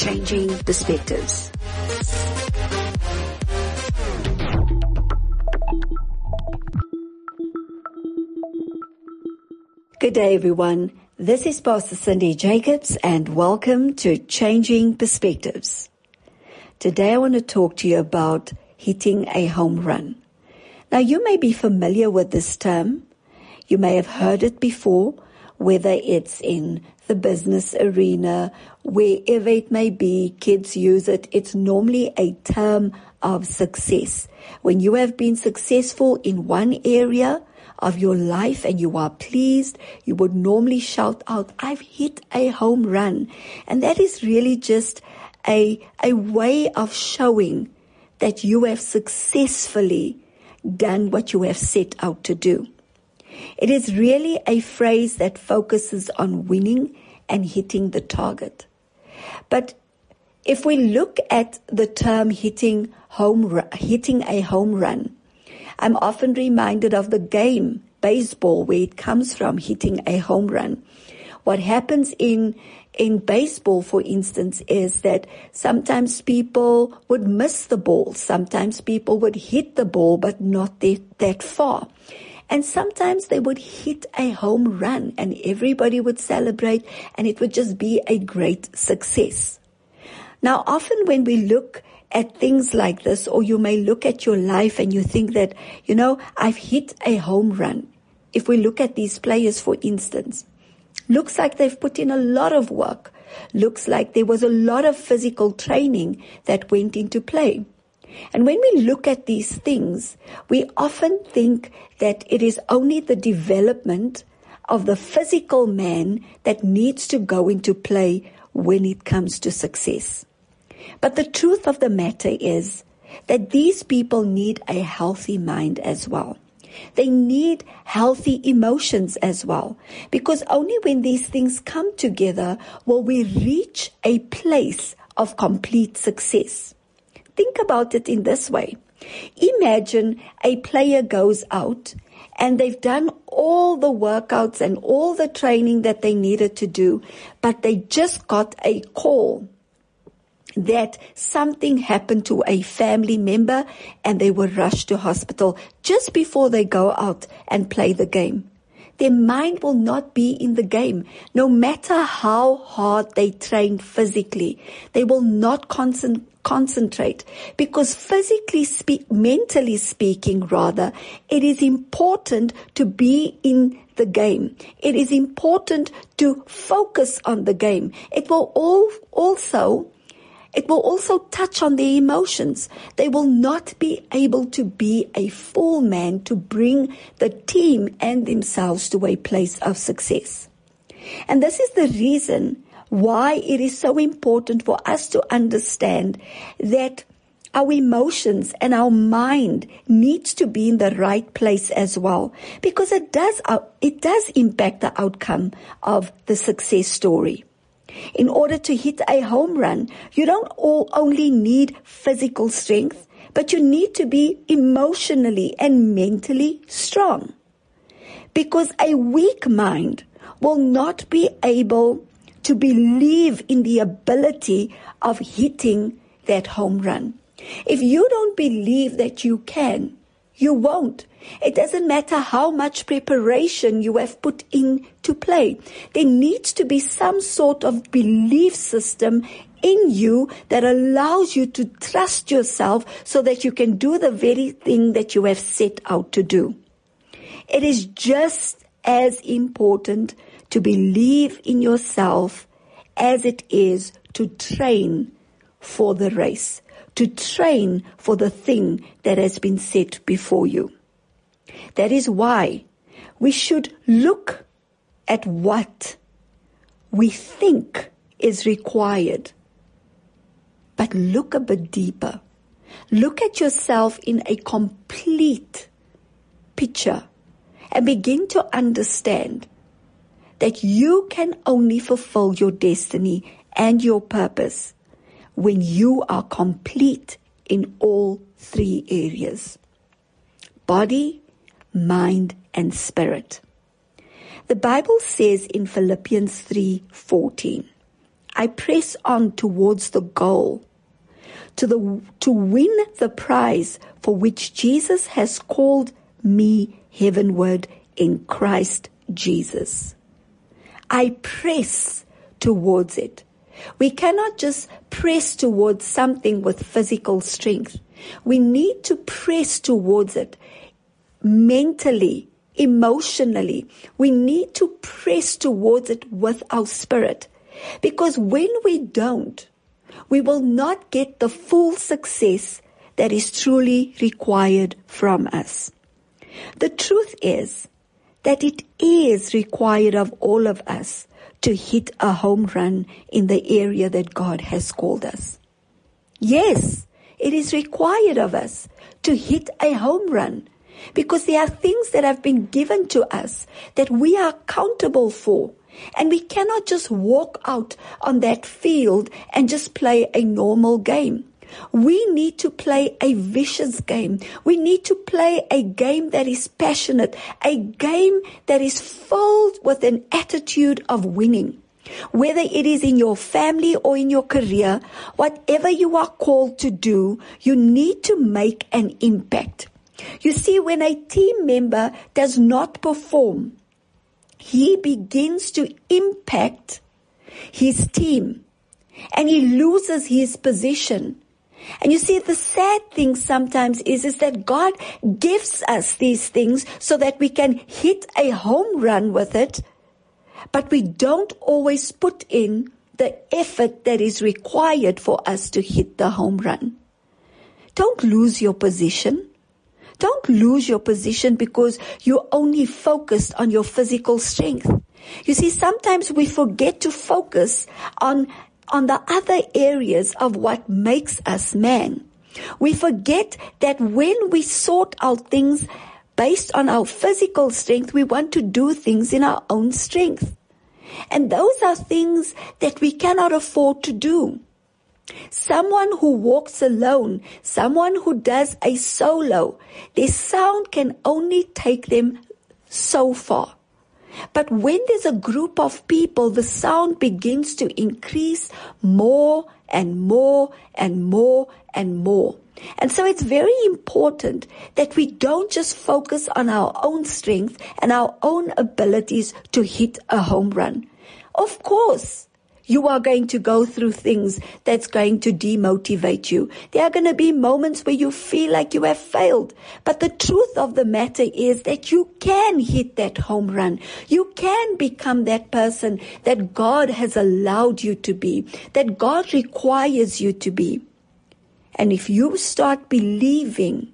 Changing Perspectives. Good day, everyone. This is Pastor Cindy Jacobs, and welcome to Changing Perspectives. Today I want to talk to you about hitting a home run. Now, you may be familiar with this term. You may have heard it before, whether it's in the business arena, wherever it may be, kids use it. It's normally a term of success. When you have been successful in one area of your life and you are pleased, you would normally shout out, "I've hit a home run." And that is really just a way of showing that you have successfully done what you have set out to do. It is really a phrase that focuses on winning and hitting the target. But if we look at the term hitting a home run, I'm often reminded of the game, baseball, where it comes from, hitting a home run. What happens in baseball, for instance, is that sometimes people would miss the ball. Sometimes people would hit the ball, but not that far. And sometimes they would hit a home run and everybody would celebrate and it would just be a great success. Now, often when we look at things like this, or you may look at your life and you think that, I've hit a home run. If we look at these players, for instance, looks like they've put in a lot of work. Looks like there was a lot of physical training that went into play. And when we look at these things, we often think that it is only the development of the physical man that needs to go into play when it comes to success. But the truth of the matter is that these people need a healthy mind as well. They need healthy emotions as well, because only when these things come together will we reach a place of complete success. Think about it in this way. Imagine a player goes out and they've done all the workouts and all the training that they needed to do, but they just got a call that something happened to a family member and they were rushed to hospital just before they go out and play the game. Their mind will not be in the game. No matter how hard they train physically, they will not concentrate, because mentally speaking, it is important to be in the game. It is important to focus on the game. It will also touch on their emotions. They will not be able to be a full man to bring the team and themselves to a place of success. And this is the reason why it is so important for us to understand that our emotions and our mind needs to be in the right place as well, because it does impact the outcome of the success story. In order to hit a home run, you don't only need physical strength, but you need to be emotionally and mentally strong. Because a weak mind will not be able to believe in the ability of hitting that home run. If you don't believe that you can, you won't. It doesn't matter how much preparation you have put into play. There needs to be some sort of belief system in you that allows you to trust yourself so that you can do the very thing that you have set out to do. It is just as important to believe in yourself as it is to train for the race, to train for the thing that has been set before you. That is why we should look at what we think is required, but look a bit deeper. Look at yourself in a complete picture and begin to understand that you can only fulfill your destiny and your purpose when you are complete in all three areas: body, mind, and spirit. The Bible says in Philippians 3:14, I press on towards the goal, to win the prize for which Jesus has called me heavenward in Christ Jesus. I press towards it. We cannot just press towards something with physical strength. We need to press towards it mentally, emotionally. We need to press towards it with our spirit. Because when we don't, we will not get the full success that is truly required from us. The truth is that it is required of all of us to hit a home run in the area that God has called us. Yes, it is required of us to hit a home run because there are things that have been given to us that we are accountable for. And we cannot just walk out on that field and just play a normal game. We need to play a vicious game. We need to play a game that is passionate, a game that is filled with an attitude of winning. Whether it is in your family or in your career, whatever you are called to do, you need to make an impact. You see, when a team member does not perform, he begins to impact his team and he loses his position. And you see, the sad thing sometimes is that God gives us these things so that we can hit a home run with it, but we don't always put in the effort that is required for us to hit the home run. Don't lose your position. Don't lose your position because you're only focused on your physical strength. You see, sometimes we forget to focus on the other areas of what makes us man. We forget that when we sort out things based on our physical strength, we want to do things in our own strength. And those are things that we cannot afford to do. Someone who walks alone, someone who does a solo, their sound can only take them so far. But when there's a group of people, the sound begins to increase more and more and more and more. And so it's very important that we don't just focus on our own strength and our own abilities to hit a home run. Of course, you are going to go through things that's going to demotivate you. There are going to be moments where you feel like you have failed. But the truth of the matter is that you can hit that home run. You can become that person that God has allowed you to be, that God requires you to be. And if you start believing,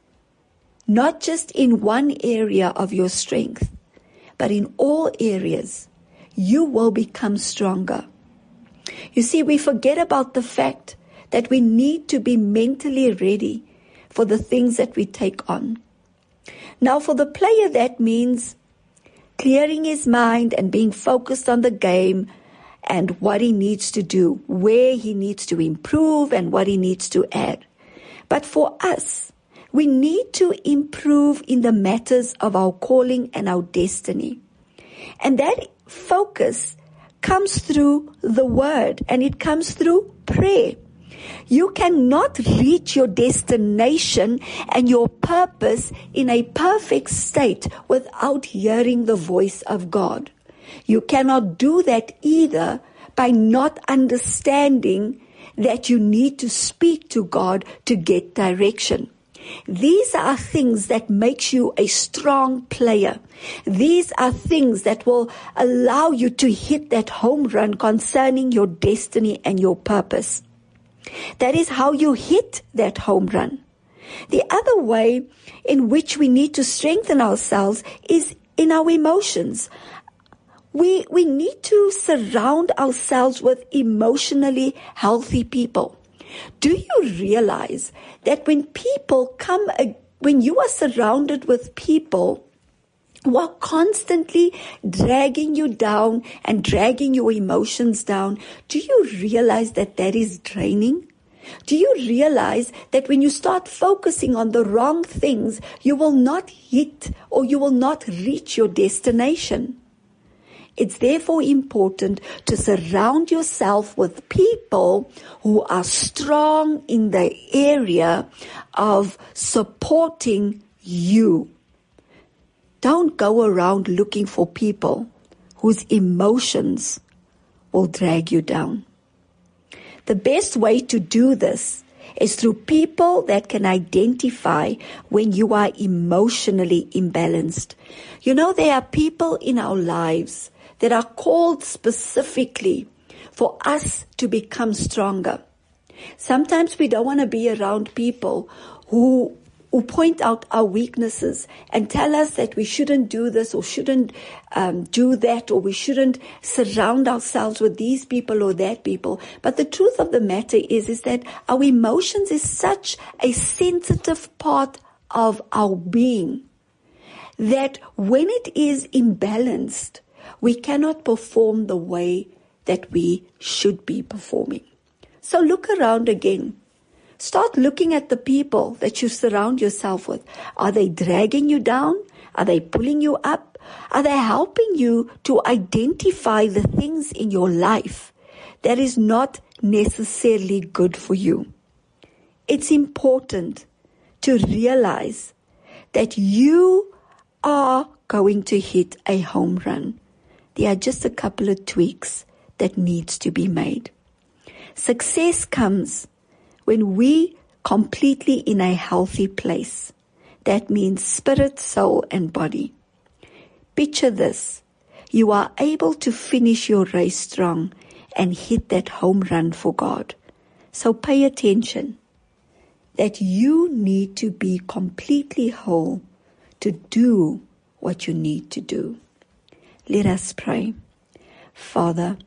not just in one area of your strength, but in all areas, you will become stronger. You see, we forget about the fact that we need to be mentally ready for the things that we take on. Now, for the player, that means clearing his mind and being focused on the game and what he needs to do, where he needs to improve and what he needs to add. But for us, we need to improve in the matters of our calling and our destiny. And that focus comes through the word and it comes through prayer. You cannot reach your destination and your purpose in a perfect state without hearing the voice of God. You cannot do that either by not understanding that you need to speak to God to get direction. These are things that makes you a strong player. These are things that will allow you to hit that home run concerning your destiny and your purpose. That is how you hit that home run. The other way in which we need to strengthen ourselves is in our emotions. We need to surround ourselves with emotionally healthy people. Do you realize that when you are surrounded with people who are constantly dragging you down and dragging your emotions down, do you realize that that is draining? Do you realize that when you start focusing on the wrong things, you will not hit or you will not reach your destination? It's therefore important to surround yourself with people who are strong in the area of supporting you. Don't go around looking for people whose emotions will drag you down. The best way to do this is through people that can identify when you are emotionally imbalanced. You know, there are people in our lives that are called specifically for us to become stronger. Sometimes we don't want to be around people who point out our weaknesses and tell us that we shouldn't do this or shouldn't do that, or we shouldn't surround ourselves with these people or that people. But the truth of the matter is that our emotions is such a sensitive part of our being that when it is imbalanced, we cannot perform the way that we should be performing. So look around again. Start looking at the people that you surround yourself with. Are they dragging you down? Are they pulling you up? Are they helping you to identify the things in your life that is not necessarily good for you? It's important to realize that you are going to hit a home run. There are just a couple of tweaks that needs to be made. Success comes when we completely in a healthy place. That means spirit, soul, and body. Picture this. You are able to finish your race strong and hit that home run for God. So pay attention that you need to be completely whole to do what you need to do. Let us pray. Father,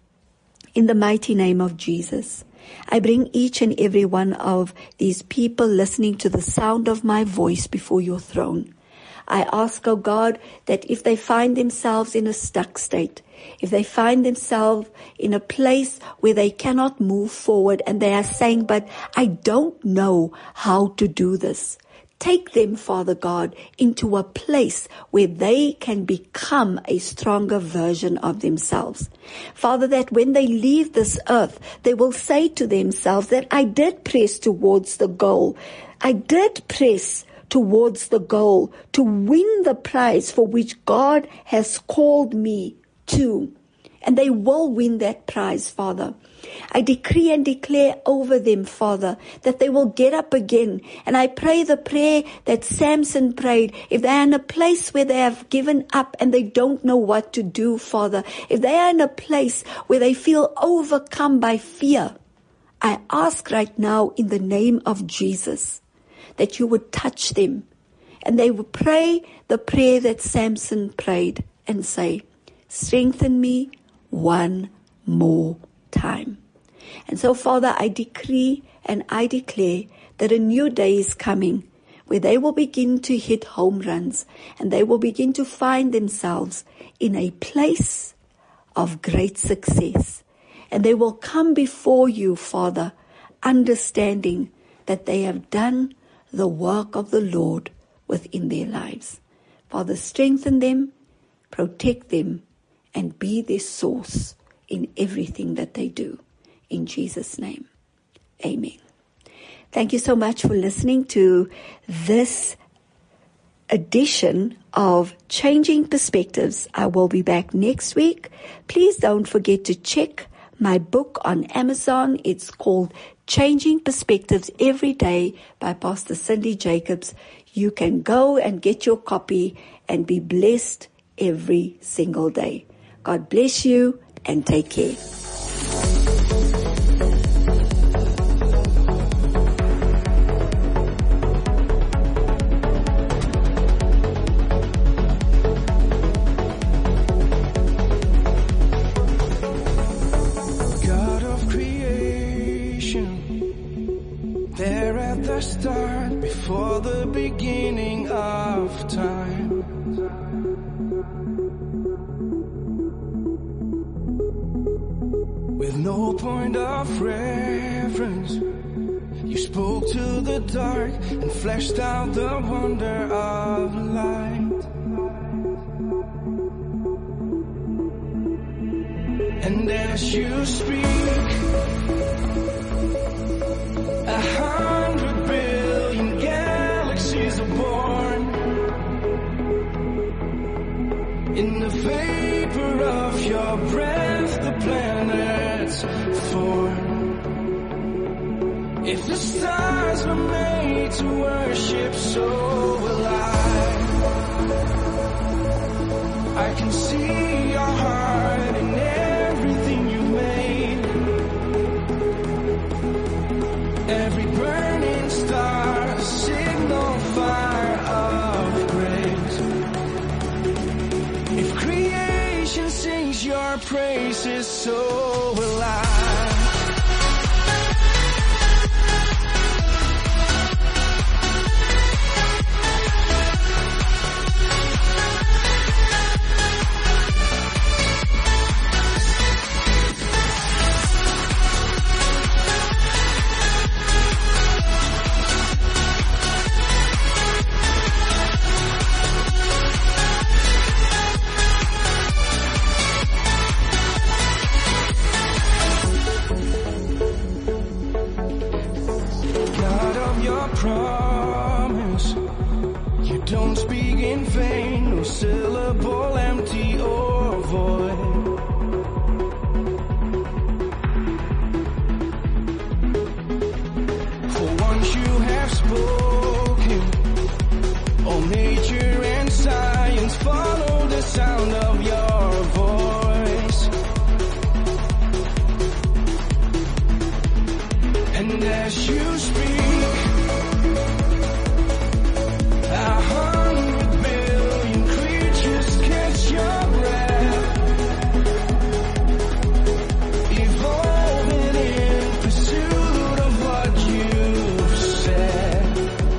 in the mighty name of Jesus, I bring each and every one of these people listening to the sound of my voice before your throne. I ask, oh God, that if they find themselves in a stuck state, if they find themselves in a place where they cannot move forward and they are saying, but I don't know how to do this, take them, Father God, into a place where they can become a stronger version of themselves. Father, that when they leave this earth, they will say to themselves that I did press towards the goal. I did press towards the goal to win the prize for which God has called me to. And they will win that prize, Father. I decree and declare over them, Father, that they will get up again. And I pray the prayer that Samson prayed. If they are in a place where they have given up and they don't know what to do, Father, if they are in a place where they feel overcome by fear, I ask right now in the name of Jesus that you would touch them. And they would pray the prayer that Samson prayed and say, strengthen me one more time. And so, Father, I decree and I declare that a new day is coming where they will begin to hit home runs and they will begin to find themselves in a place of great success. And they will come before you, Father, understanding that they have done the work of the Lord within their lives. Father, strengthen them, protect them, and be their source in everything that they do. In Jesus' name, amen. Thank you so much for listening to this edition of Changing Perspectives. I will be back next week. Please don't forget to check my book on Amazon. It's called Changing Perspectives Every Day by Pastor Cindy Jacobs. You can go and get your copy and be blessed every single day. God bless you and take care. God of creation, there at the start, before the beginning of time. With no point of reference, you spoke to the dark and fleshed out the wonder of light. And as you speak, 100 billion galaxies are born. In the vapor of your breath, the planets form. If the stars were made to worship, so will I can see your heart in everything you made. Every burning star, a signal fire of grace. If creation sings your praises, so will I. Promise you don't speak in vain, no syllable empty or void. For once you have spoken, all nature and science follow the sound of your voice. And as you speak, 100 billion creatures catch your breath, evolving in pursuit of what you've said.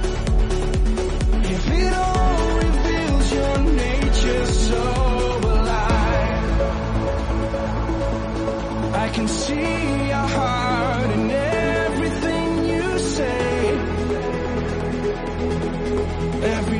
If it all reveals your nature, so will I can see your heart in everything you say. Every